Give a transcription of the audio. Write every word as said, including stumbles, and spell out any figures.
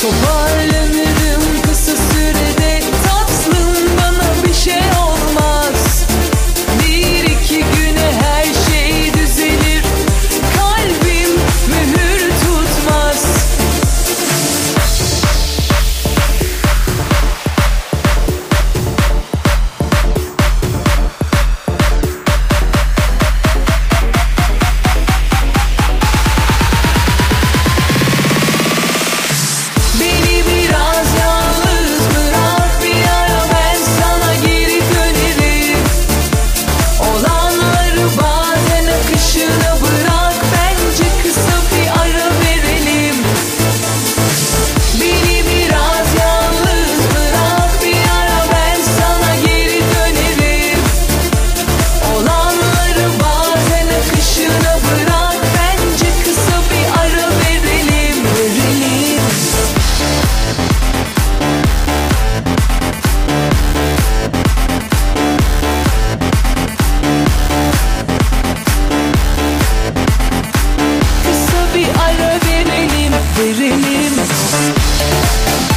Toparlanırım kısa sürede tatlım, bana bir şey olmaz. Bir iki güne her şey düzelir, kalbim mühür tutmaz. Beni biraz yalnız bırak, bir ara ben sana geri dönerim. Olanları bazen akışına bırak, bence kısa bir ara verelim. Beni biraz yalnız bırak, bir ara ben sana geri dönerim. Olanları bazen akışına bırak, bence kısa bir ara verelim, verelim. Kısa bir ara verelim, verelim.